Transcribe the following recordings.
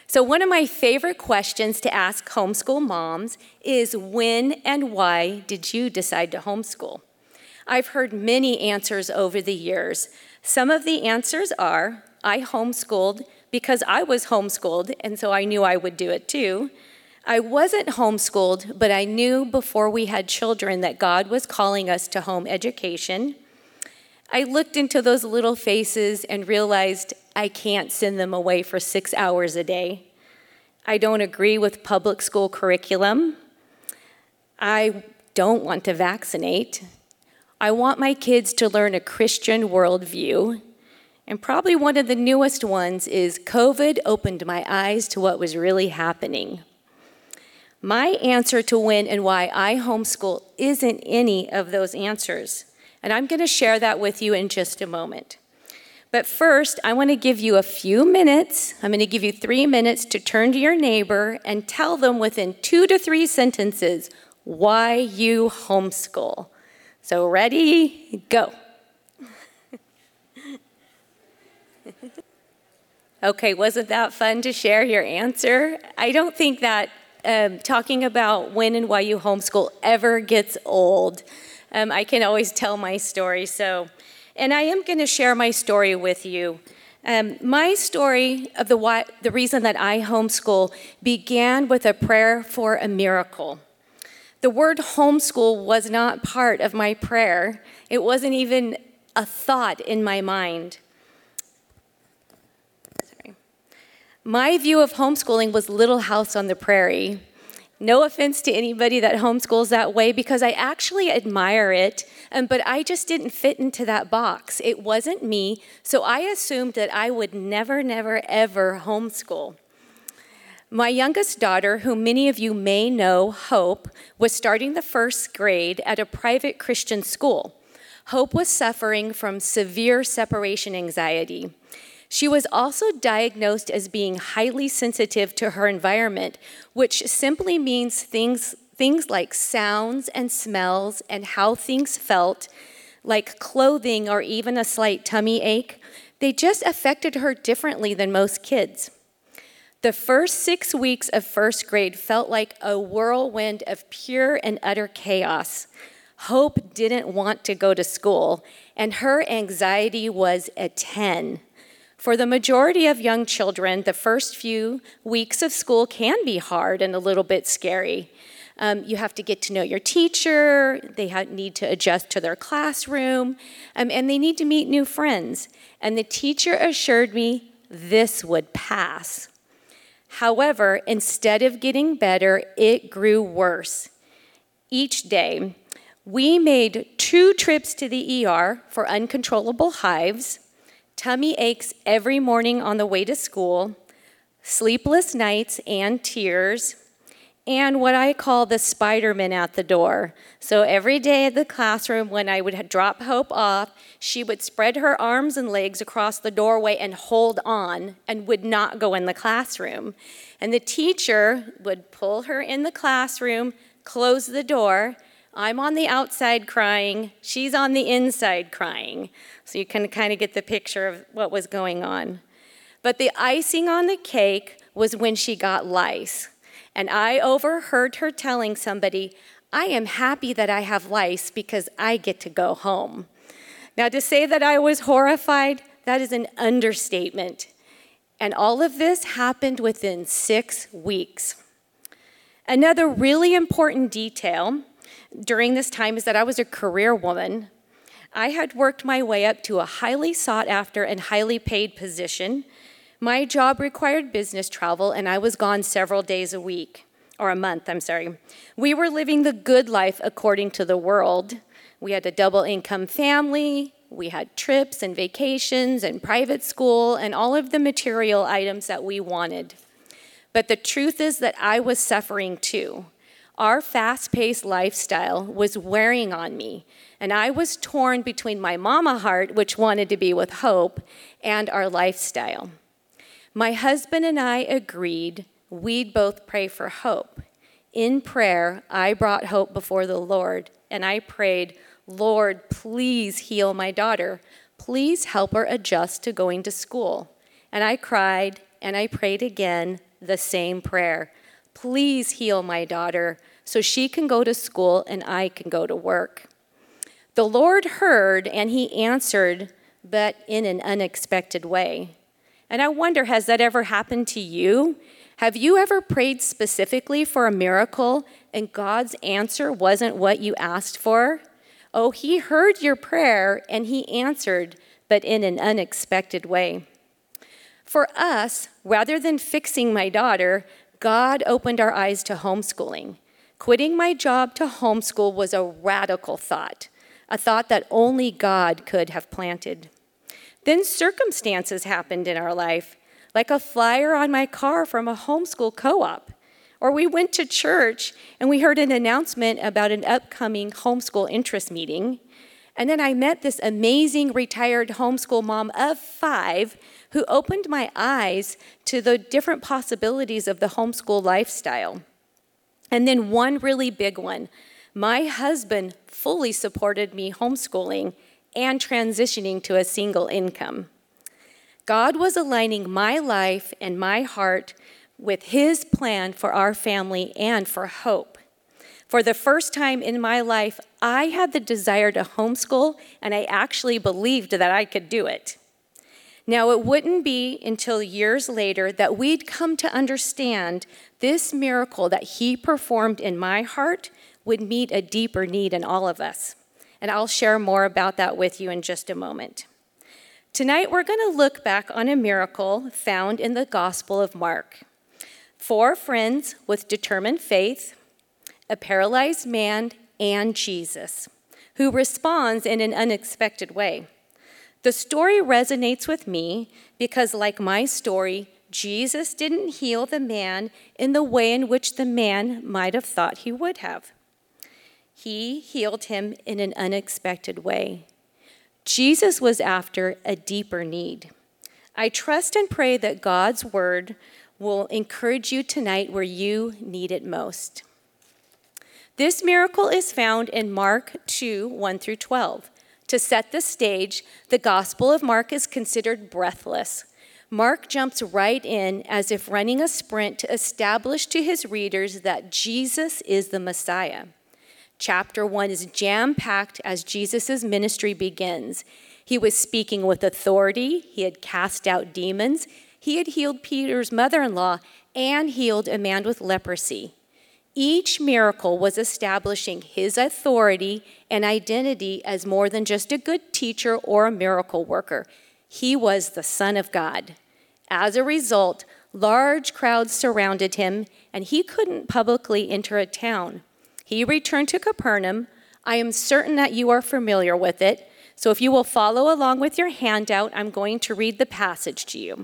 So one of my favorite questions to ask homeschool moms is, when and why did you decide to homeschool? I've heard many answers over the years. Some of the answers are, I homeschooled because I was homeschooled, and so I knew I would do it too. I wasn't homeschooled, but I knew before we had children that God was calling us to home education. I looked into those little faces and realized I can't send them away for 6 hours a day. I don't agree with public school curriculum. I don't want to vaccinate. I want my kids to learn a Christian worldview. And probably one of the newest ones is COVID opened my eyes to what was really happening. My answer to when and why I homeschool isn't any of those answers. And I'm going to share that with you in just a moment. But first, I want to give you a few minutes. I'm going to give you 3 minutes to turn to your neighbor and tell them within 2 to 3 sentences why you homeschool. So ready, go. Okay, wasn't that fun to share your answer? I don't think that talking about when and why you homeschool ever gets old. I can always tell my story, and I am going to share my story with you. My story of the reason that I homeschool began with a prayer for a miracle. The word homeschool was not part of my prayer. It wasn't even a thought in my mind. My view of homeschooling was Little House on the Prairie. No offense to anybody that homeschools that way, because I actually admire it, but I just didn't fit into that box. It wasn't me, so I assumed that I would never, ever homeschool. My youngest daughter, who many of you may know, Hope, was starting the 1st grade at a private Christian school. Hope was suffering from severe separation anxiety. She was also diagnosed as being highly sensitive to her environment, which simply means things like sounds and smells and how things felt, like clothing or even a slight tummy ache. They just affected her differently than most kids. The first 6 weeks of 1st grade felt like a whirlwind of pure and utter chaos. Hope didn't want to go to school, and her anxiety was a 10. For the majority of young children, the first few weeks of school can be hard and a little bit scary. You have to get to know your teacher, they need to adjust to their classroom, and they need to meet new friends. And the teacher assured me this would pass. However, instead of getting better, it grew worse. Each day, we made 2 trips to the ER for uncontrollable hives, tummy aches every morning on the way to school, sleepless nights and tears, and what I call the Spider-Man at the door. So every day at the classroom, when I would drop Hope off, she would spread her arms and legs across the doorway and hold on and would not go in the classroom. And the teacher would pull her in the classroom, close the door. I'm on the outside crying, she's on the inside crying. So you can kind of get the picture of what was going on. But the icing on the cake was when she got lice. And I overheard her telling somebody, I am happy that I have lice because I get to go home. Now, to say that I was horrified, that is an understatement. And all of this happened within 6 weeks. Another really important detail during this time is that I was a career woman. I had worked my way up to a highly sought after and highly paid position. My job required business travel, and I was gone several days a week, or a month, I'm sorry. We were living the good life according to the world. We had a double income family, we had trips and vacations and private school and all of the material items that we wanted. But the truth is that I was suffering too. Our fast-paced lifestyle was wearing on me, and I was torn between my mama heart, which wanted to be with Hope, and our lifestyle. My husband and I agreed we'd both pray for Hope. In prayer, I brought Hope before the Lord, and I prayed, Lord, please heal my daughter. Please help her adjust to going to school. And I cried, and I prayed again, the same prayer. Please heal my daughter so she can go to school and I can go to work. The Lord heard and he answered, but in an unexpected way. And I wonder, has that ever happened to you? Have you ever prayed specifically for a miracle and God's answer wasn't what you asked for? Oh, he heard your prayer and he answered, but in an unexpected way. For us, rather than fixing my daughter, God opened our eyes to homeschooling. Quitting my job to homeschool was a radical thought, a thought that only God could have planted. Then circumstances happened in our life, like a flyer on my car from a homeschool co-op. Or we went to church and we heard an announcement about an upcoming homeschool interest meeting. And then I met this amazing retired homeschool mom of 5 who opened my eyes to the different possibilities of the homeschool lifestyle. And then one really big one, my husband fully supported me homeschooling and transitioning to a single income. God was aligning my life and my heart with his plan for our family and for hope. For the first time in my life, I had the desire to homeschool, and I actually believed that I could do it. Now, it wouldn't be until years later that we'd come to understand this miracle that he performed in my heart would meet a deeper need in all of us. And I'll share more about that with you in just a moment. Tonight, we're going to look back on a miracle found in the Gospel of Mark. 4 friends with determined faith, a paralyzed man, and Jesus, who responds in an unexpected way. The story resonates with me because, like my story, Jesus didn't heal the man in the way in which the man might have thought he would have. He healed him in an unexpected way. Jesus was after a deeper need. I trust and pray that God's word will encourage you tonight where you need it most. This miracle is found in Mark 2, 1 through 12. To set the stage, the Gospel of Mark is considered breathless. Mark jumps right in as if running a sprint to establish to his readers that Jesus is the Messiah. Chapter 1 is jam-packed as Jesus' ministry begins. He was speaking with authority, he had cast out demons, he had healed Peter's mother-in-law, and healed a man with leprosy. Each miracle was establishing his authority and identity as more than just a good teacher or a miracle worker. He was the Son of God. As a result, large crowds surrounded him, and he couldn't publicly enter a town. He returned to Capernaum. I am certain that you are familiar with it, so if you will follow along with your handout, I'm going to read the passage to you.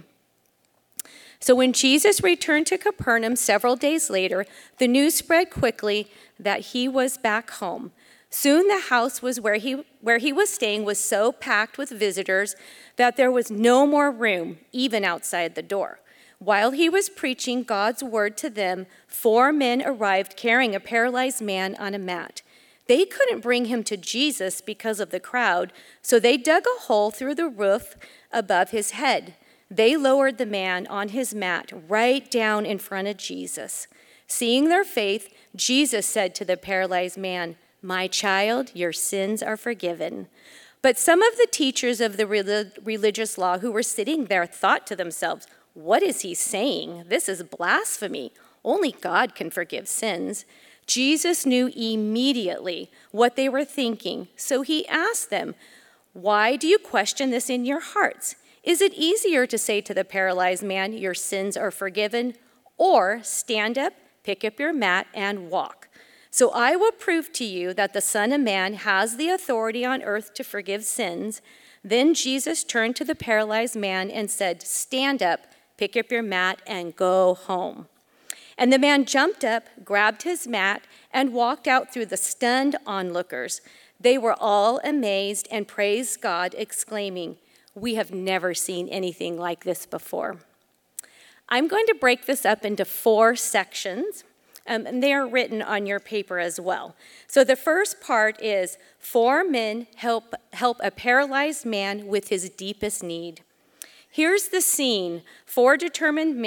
So when Jesus returned to Capernaum several days later, the news spread quickly that he was back home. Soon the house where he was staying was so packed with visitors that there was no more room, even outside the door. While he was preaching God's word to them, 4 men arrived carrying a paralyzed man on a mat. They couldn't bring him to Jesus because of the crowd, so they dug a hole through the roof above his head. They lowered the man on his mat right down in front of Jesus. Seeing their faith, Jesus said to the paralyzed man, "My child, your sins are forgiven." But some of the teachers of the religious law who were sitting there thought to themselves, "What is he saying? This is blasphemy. Only God can forgive sins." Jesus knew immediately what they were thinking, so he asked them, "Why do you question this in your hearts? Is it easier to say to the paralyzed man, 'Your sins are forgiven,' or 'Stand up, pick up your mat, and walk'? So I will prove to you that the Son of Man has the authority on earth to forgive sins." Then Jesus turned to the paralyzed man and said, "Stand up, pick up your mat, and go home." And the man jumped up, grabbed his mat, and walked out through the stunned onlookers. They were all amazed and praised God, exclaiming, "We have never seen anything like this before." I'm going to break this up into 4 sections, and they are written on your paper as well. So the first part is 4 men help a paralyzed man with his deepest need. Here's the scene. 4 determined men,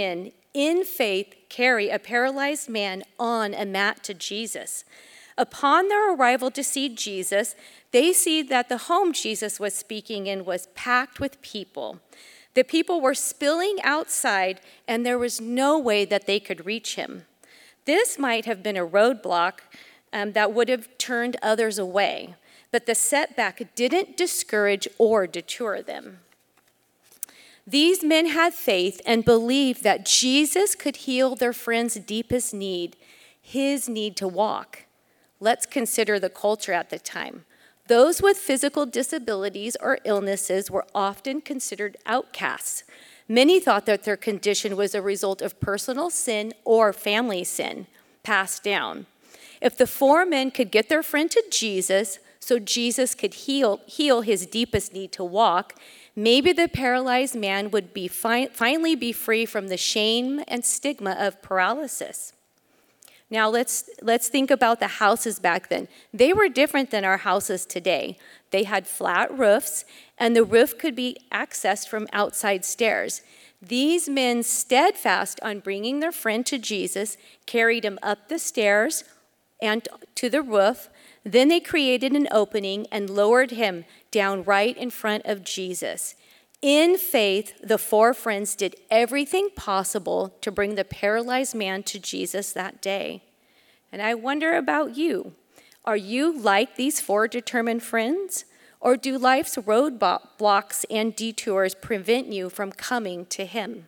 in faith carry a paralyzed man on a mat to Jesus. Upon their arrival to see Jesus, they see that the home Jesus was speaking in was packed with people. The people were spilling outside, and there was no way that they could reach him. This might have been a roadblock that would have turned others away, but the setback didn't discourage or deter them. These men had faith and believed that Jesus could heal their friend's deepest need, his need to walk. Let's consider the culture at the time. Those with physical disabilities or illnesses were often considered outcasts. Many thought that their condition was a result of personal sin or family sin passed down. If the four men could get their friend to Jesus so Jesus could heal his deepest need to walk, maybe the paralyzed man would finally be free from the shame and stigma of paralysis. Now let's think about the houses back then. They were different than our houses today. They had flat roofs, and the roof could be accessed from outside stairs. These men, steadfast on bringing their friend to Jesus, carried him up the stairs and to the roof. Then they created an opening and lowered him down right in front of Jesus. In faith, the four friends did everything possible to bring the paralyzed man to Jesus that day. And I wonder about you. Are you like these four determined friends? Or do life's roadblocks and detours prevent you from coming to him?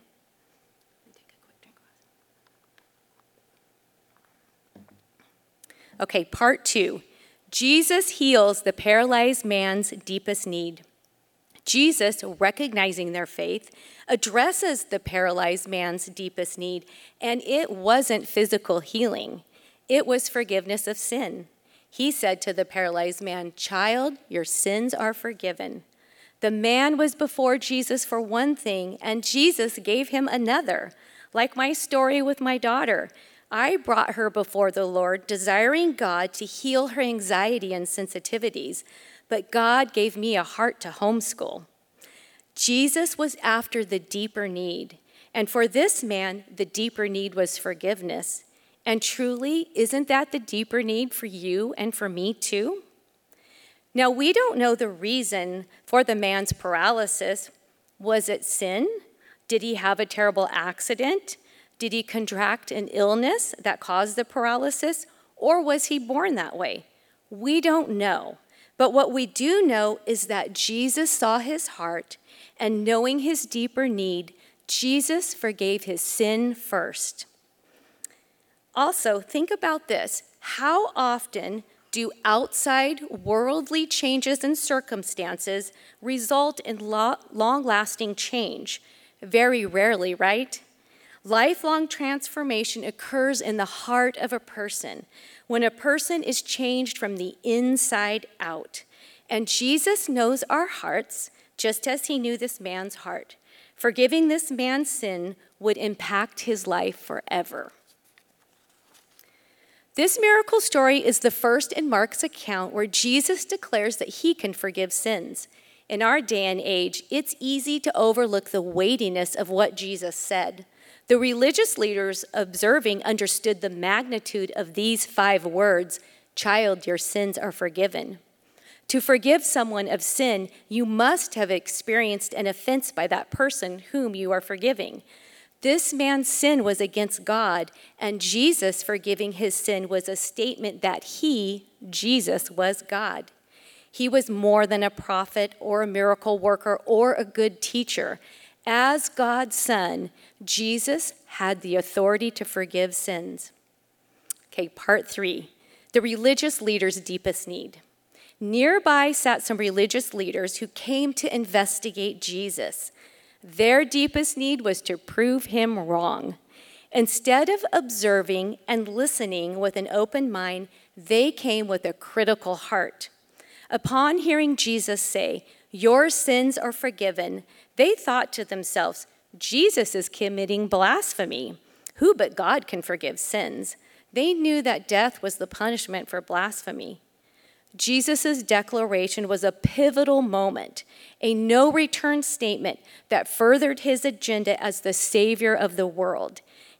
Okay, part 2. Jesus heals the paralyzed man's deepest need. Jesus, recognizing their faith, addresses the paralyzed man's deepest need, and it wasn't physical healing. It was forgiveness of sin. He said to the paralyzed man, "Child, your sins are forgiven." The man was before Jesus for one thing, and Jesus gave him another. Like my story with my daughter, I brought her before the Lord, desiring God to heal her anxiety and sensitivities, but God gave me a heart to homeschool. Jesus was after the deeper need, and for this man, the deeper need was forgiveness. And truly, isn't that the deeper need for you and for me too? Now, we don't know the reason for the man's paralysis. Was it sin? Did he have a terrible accident? Did he contract an illness that caused the paralysis? Or was he born that way? We don't know. But what we do know is that Jesus saw his heart, and knowing his deeper need, Jesus forgave his sin first. Also, think about this. How often do outside worldly changes and circumstances result in long-lasting change? Very rarely, right? Lifelong transformation occurs in the heart of a person when a person is changed from the inside out. And Jesus knows our hearts just as he knew this man's heart. Forgiving this man's sin would impact his life forever. This miracle story is the first in Mark's account where Jesus declares that he can forgive sins. In our day and age, it's easy to overlook the weightiness of what Jesus said. The religious leaders observing understood the magnitude of these 5 words, "Child, your sins are forgiven." To forgive someone of sin, you must have experienced an offense by that person whom you are forgiving. This man's sin was against God, and Jesus forgiving his sin was a statement that he, Jesus, was God. He was more than a prophet or a miracle worker or a good teacher. As God's Son, Jesus had the authority to forgive sins. Okay, part 3, the religious leader's deepest need. Nearby sat some religious leaders who came to investigate Jesus. Their deepest need was to prove him wrong. Instead of observing and listening with an open mind, they came with a critical heart. Upon hearing Jesus say, "Your sins are forgiven," they thought to themselves, Jesus is committing blasphemy. Who but God can forgive sins? They knew that death was the punishment for blasphemy. Jesus' declaration was a pivotal moment, a no-return statement that furthered his agenda as the Savior of the world.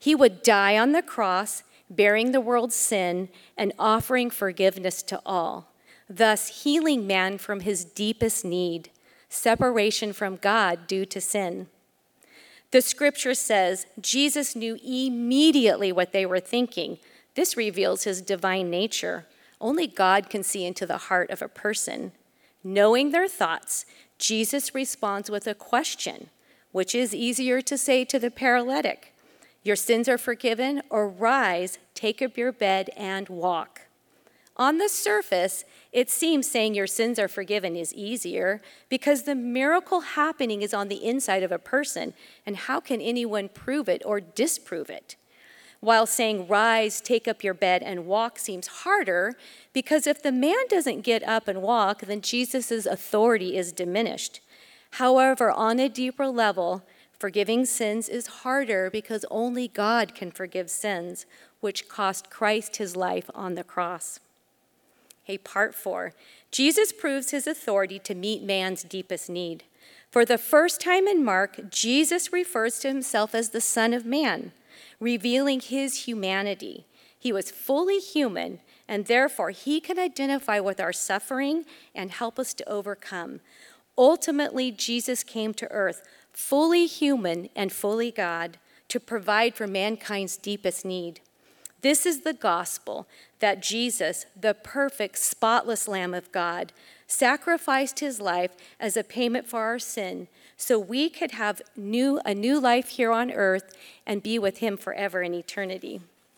He would die on the cross, bearing the world's sin and offering forgiveness to all, thus healing man from his deepest need, separation from God due to sin. The scripture says Jesus knew immediately what they were thinking. This reveals his divine nature. Only God can see into the heart of a person. Knowing their thoughts, Jesus responds with a question, which is easier to say to the paralytic. Your sins are forgiven, or rise, take up your bed and walk. On the surface, it seems saying your sins are forgiven is easier because the miracle happening is on the inside of a person, and how can anyone prove it or disprove it? While saying rise, take up your bed and walk seems harder because if the man doesn't get up and walk, then Jesus' authority is diminished. However, on a deeper level, forgiving sins is harder because only God can forgive sins, which cost Christ his life on the cross. Hey, part 4. Jesus proves his authority to meet man's deepest need. For the first time in Mark, Jesus refers to himself as the Son of Man, revealing his humanity. He was fully human, and therefore he can identify with our suffering and help us to overcome. Ultimately, Jesus came to earth, fully human and fully God, to provide for mankind's deepest need. This is the gospel that Jesus, the perfect, spotless Lamb of God, sacrificed his life as a payment for our sin so we could have a new life here on earth and be with him forever in eternity.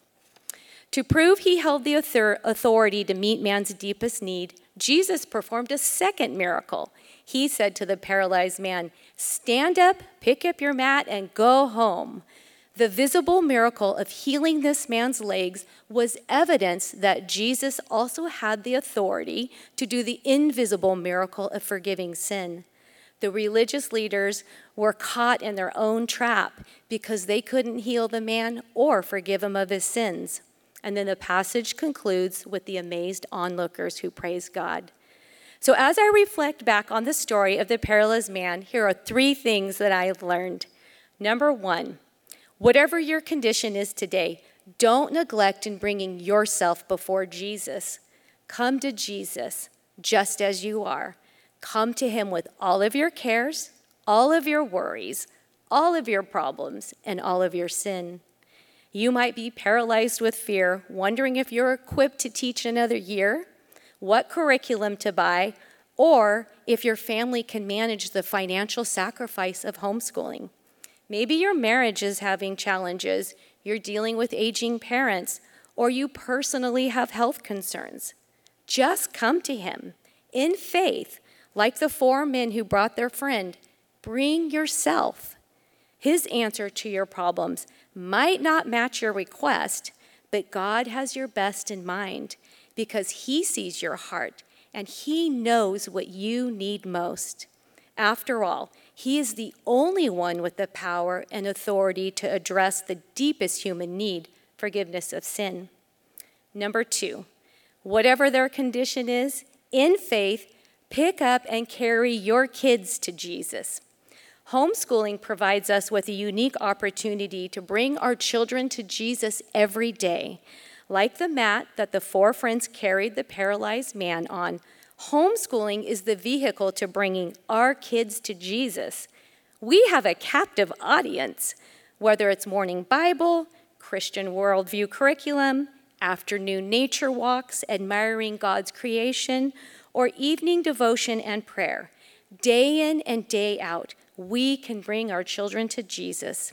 To prove he held the authority to meet man's deepest need, Jesus performed a second miracle. He said to the paralyzed man, "Stand up, pick up your mat, and go home." The visible miracle of healing this man's legs was evidence that Jesus also had the authority to do the invisible miracle of forgiving sin. The religious leaders were caught in their own trap because they couldn't heal the man or forgive him of his sins. And then the passage concludes with the amazed onlookers who praise God. So as I reflect back on the story of the paralyzed man, here are 3 things that I have learned. Number 1, whatever your condition is today, don't neglect in bringing yourself before Jesus. Come to Jesus just as you are. Come to him with all of your cares, all of your worries, all of your problems, and all of your sin. You might be paralyzed with fear, wondering if you're equipped to teach another year, what curriculum to buy, or if your family can manage the financial sacrifice of homeschooling. Maybe your marriage is having challenges, you're dealing with aging parents, or you personally have health concerns. Just come to him in faith, like the 4 men who brought their friend. Bring yourself. His answer to your problems might not match your request, but God has your best in mind because he sees your heart and he knows what you need most. After all, he is the only one with the power and authority to address the deepest human need, forgiveness of sin. Number 2, whatever their condition is, in faith, pick up and carry your kids to Jesus. Homeschooling provides us with a unique opportunity to bring our children to Jesus every day. Like the mat that the 4 friends carried the paralyzed man on, homeschooling is the vehicle to bringing our kids to Jesus. We have a captive audience, whether it's morning Bible, Christian worldview curriculum, afternoon nature walks, admiring God's creation, or evening devotion and prayer. Day in and day out, we can bring our children to Jesus.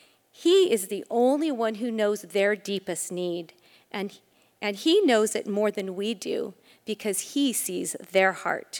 He is the only one who knows their deepest need, and he knows it more than we do because he sees their heart.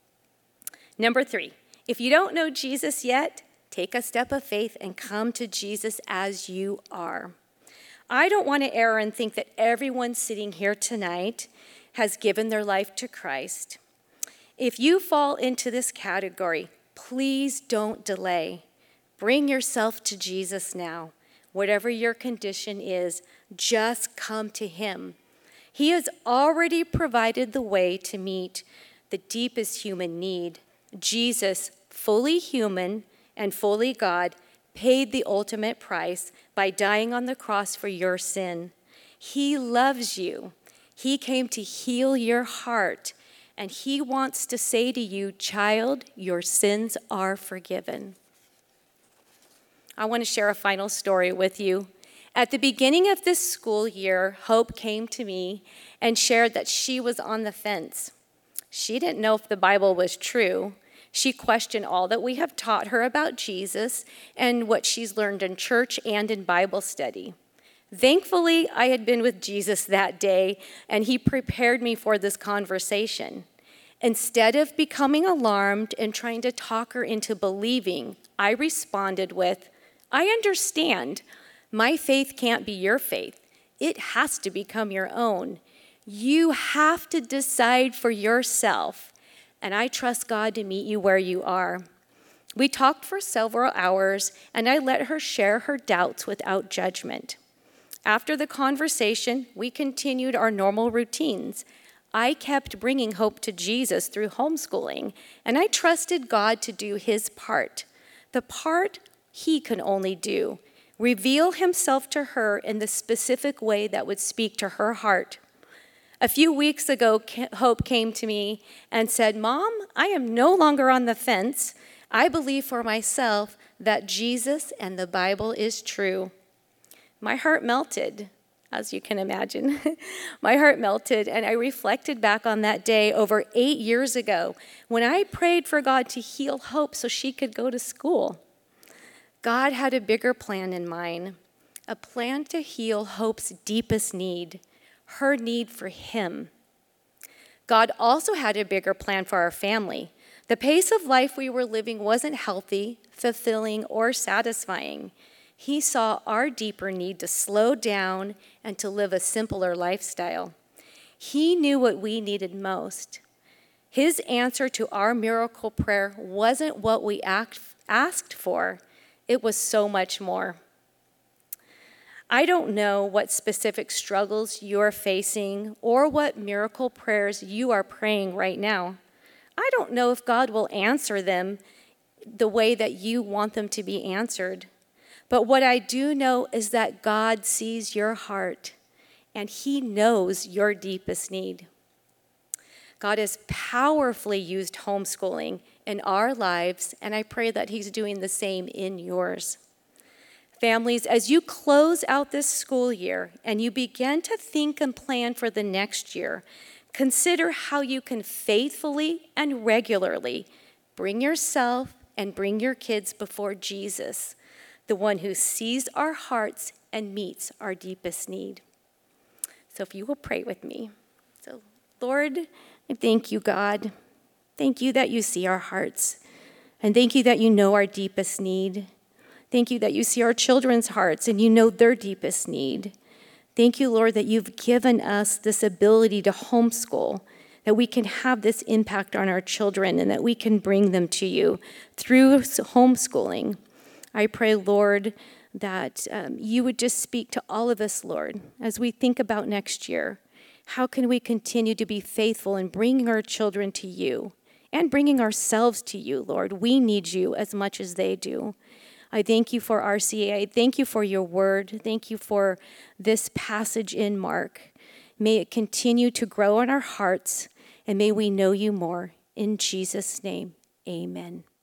Number 3, if you don't know Jesus yet, take a step of faith and come to Jesus as you are. I don't want to err and think that everyone sitting here tonight has given their life to Christ. If you fall into this category, please don't delay. Bring yourself to Jesus now. Whatever your condition is, just come to him. He has already provided the way to meet the deepest human need. Jesus, fully human and fully God, paid the ultimate price by dying on the cross for your sin. He loves you. He came to heal your heart, and he wants to say to you, child, your sins are forgiven. I want to share a final story with you. At the beginning of this school year, Hope came to me and shared that she was on the fence. She didn't know if the Bible was true. She questioned all that we have taught her about Jesus and what she's learned in church and in Bible study. Thankfully, I had been with Jesus that day, and he prepared me for this conversation. Instead of becoming alarmed and trying to talk her into believing, I responded with, I understand. My faith can't be your faith. It has to become your own. You have to decide for yourself, and I trust God to meet you where you are. We talked for several hours, and I let her share her doubts without judgment. After the conversation, we continued our normal routines. I kept bringing Hope to Jesus through homeschooling, and I trusted God to do his part, the part he can only do, reveal himself to her in the specific way that would speak to her heart. A few weeks ago, Hope came to me and said, Mom, I am no longer on the fence. I believe for myself that Jesus and the Bible is true. My heart melted, as you can imagine. My heart melted, and I reflected back on that day over 8 years ago when I prayed for God to heal Hope so she could go to school. God had a bigger plan in mind, a plan to heal Hope's deepest need, her need for him. God also had a bigger plan for our family. The pace of life we were living wasn't healthy, fulfilling, or satisfying. He saw our deeper need to slow down and to live a simpler lifestyle. He knew what we needed most. His answer to our miracle prayer wasn't what we asked for. It was so much more. I don't know what specific struggles you're facing or what miracle prayers you are praying right now. I don't know if God will answer them the way that you want them to be answered. But what I do know is that God sees your heart, and he knows your deepest need. God has powerfully used homeschooling in our lives, and I pray that he's doing the same in yours. Families, as you close out this school year and you begin to think and plan for the next year, consider how you can faithfully and regularly bring yourself and bring your kids before Jesus, the one who sees our hearts and meets our deepest need. So if you will pray with me. So, Lord, I thank you, God. Thank you that you see our hearts. And thank you that you know our deepest need. Thank you that you see our children's hearts and you know their deepest need. Thank you, Lord, that you've given us this ability to homeschool, that we can have this impact on our children and that we can bring them to you through homeschooling. I pray, Lord, that you would just speak to all of us, Lord, as we think about next year. How can we continue to be faithful in bringing our children to you and bringing ourselves to you, Lord? We need you as much as they do. I thank you for RCA. I thank you for your word. Thank you for this passage in Mark. May it continue to grow in our hearts, and may we know you more. In Jesus' name, amen.